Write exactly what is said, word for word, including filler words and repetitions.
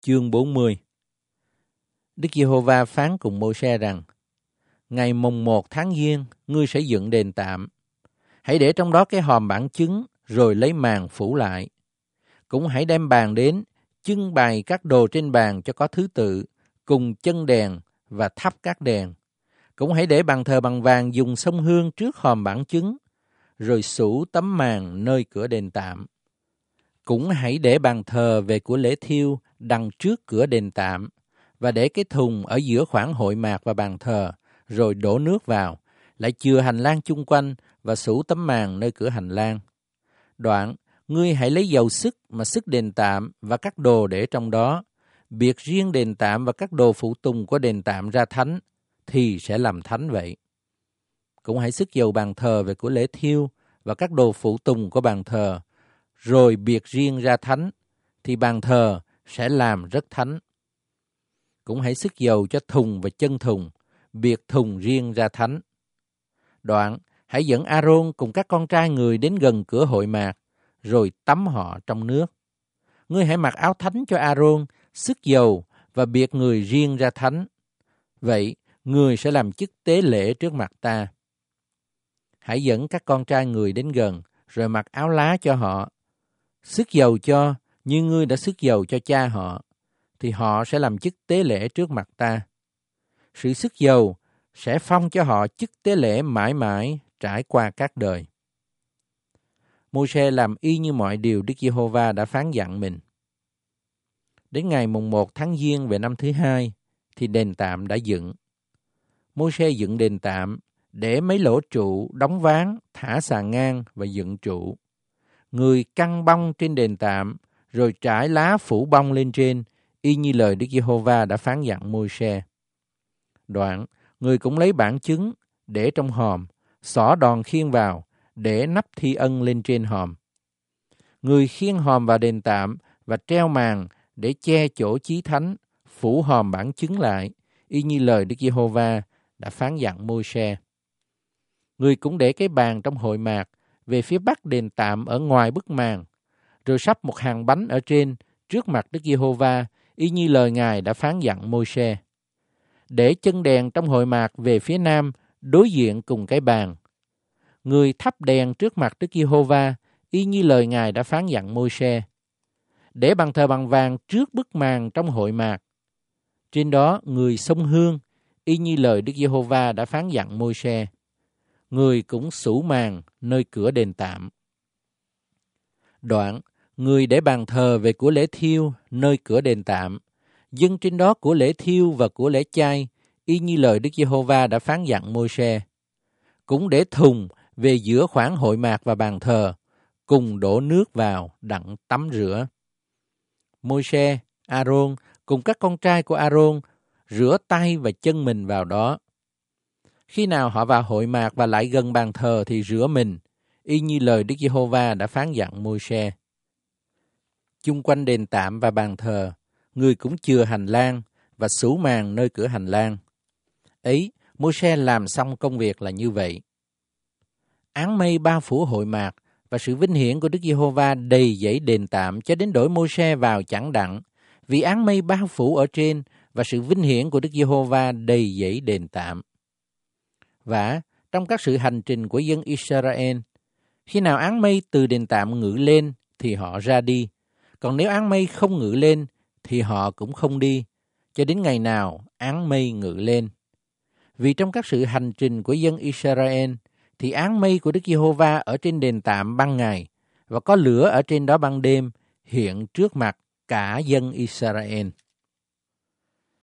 Chương bốn mươi. Đức Giê-hô-va phán cùng Mô-se rằng: Ngày mồng một tháng Giêng, ngươi sẽ dựng đền tạm. Hãy để trong đó cái hòm bản chứng, rồi lấy màn phủ lại. Cũng hãy đem bàn đến, trưng bày các đồ trên bàn cho có thứ tự, cùng chân đèn và thắp các đèn. Cũng hãy để bàn thờ bằng vàng dùng xông hương trước hòm bản chứng, rồi xủ tấm màn nơi cửa đền tạm. Cũng hãy để bàn thờ về của lễ thiêu đằng trước cửa đền tạm, và để cái thùng ở giữa khoảng hội mạc và bàn thờ, rồi đổ nước vào, lại chừa hành lang chung quanh và xủ tấm màn nơi cửa hành lang. Đoạn, ngươi hãy lấy dầu sức mà sức đền tạm và các đồ để trong đó, biệt riêng đền tạm và các đồ phụ tùng của đền tạm ra thánh, thì sẽ làm thánh vậy. Cũng hãy sức dầu bàn thờ về của lễ thiêu và các đồ phụ tùng của bàn thờ, rồi biệt riêng ra thánh, thì bàn thờ sẽ làm rất thánh. Cũng hãy sức dầu cho thùng và chân thùng, biệt thùng riêng ra thánh. Đoạn, hãy dẫn A-rôn cùng các con trai người đến gần cửa hội mạc, rồi tắm họ trong nước. Ngươi hãy mặc áo thánh cho A-rôn, sức dầu và biệt người riêng ra thánh. Vậy, người sẽ làm chức tế lễ trước mặt ta. Hãy dẫn các con trai người đến gần, rồi mặc áo lá cho họ. Sức dầu cho, như ngươi đã sức dầu cho cha họ, thì họ sẽ làm chức tế lễ trước mặt ta. Sự sức dầu sẽ phong cho họ chức tế lễ mãi mãi trải qua các đời. Mô-se làm y như mọi điều Đức Giê-hô-va đã phán dặn mình. Đến ngày mùng một tháng Giêng về năm thứ hai, thì đền tạm đã dựng. Mô-se dựng đền tạm, để mấy lỗ trụ, đóng ván, thả sàn ngang và dựng trụ. Người căng bông trên đền tạm, rồi trải lá phủ bông lên trên, y như lời Đức Giê-hô-va đã phán dặn Mô-se. Đoạn, người cũng lấy bản chứng, để trong hòm, xỏ đòn khiên vào, để nắp thi ân lên trên hòm. Người khiêng hòm vào đền tạm và treo màn để che chỗ chí thánh, phủ hòm bản chứng lại, y như lời Đức Giê-hô-va đã phán dặn Mô-se. Người cũng để cái bàn trong hội mạc về phía bắc đền tạm ở ngoài bức màn, rồi sắp một hàng bánh ở trên trước mặt Đức Giê-hô-va, y như lời Ngài đã phán dặn Mô-se. Để chân đèn trong hội mạc về phía nam, đối diện cùng cái bàn. Người thắp đèn trước mặt Đức Giê-hô-va, y như lời Ngài đã phán dặn Mô-se. Để bàn thờ bằng vàng trước bức màn trong hội mạc. Trên đó người xông hương, y như lời Đức Giê-hô-va đã phán dặn Mô-se. Người cũng xủ màn nơi cửa đền tạm. Đoạn, người để bàn thờ về của lễ thiêu nơi cửa đền tạm, dâng trên đó của lễ thiêu và của lễ chay, y như lời Đức Giê-hô-va đã phán dặn Mô-se. Cũng để thùng về giữa khoảng hội mạc và bàn thờ, cùng đổ nước vào đặng tắm rửa. Mô-se, A-rôn cùng các con trai của A-rôn rửa tay và chân mình vào đó. Khi nào họ vào hội mạc và lại gần bàn thờ thì rửa mình, y như lời Đức Giê-hô-va đã phán dặn Mô-se. Chung quanh đền tạm và bàn thờ, người cũng chừa hành lang và xủ màn nơi cửa hành lang. Ấy, Mô-se làm xong công việc là như vậy. Áng mây bao phủ hội mạc và sự vinh hiển của Đức Giê-hô-va đầy dẫy đền tạm cho đến đổi Mô-se vào chẳng đặng, vì áng mây bao phủ ở trên và sự vinh hiển của Đức Giê-hô-va đầy dẫy đền tạm. Và trong các sự hành trình của dân Israel, khi nào áng mây từ đền tạm ngự lên thì họ ra đi, còn nếu áng mây không ngự lên thì họ cũng không đi, cho đến ngày nào áng mây ngự lên. Vì trong các sự hành trình của dân Israel, thì áng mây của Đức Giê-hô-va ở trên đền tạm ban ngày, và có lửa ở trên đó ban đêm, hiện trước mặt cả dân Israel.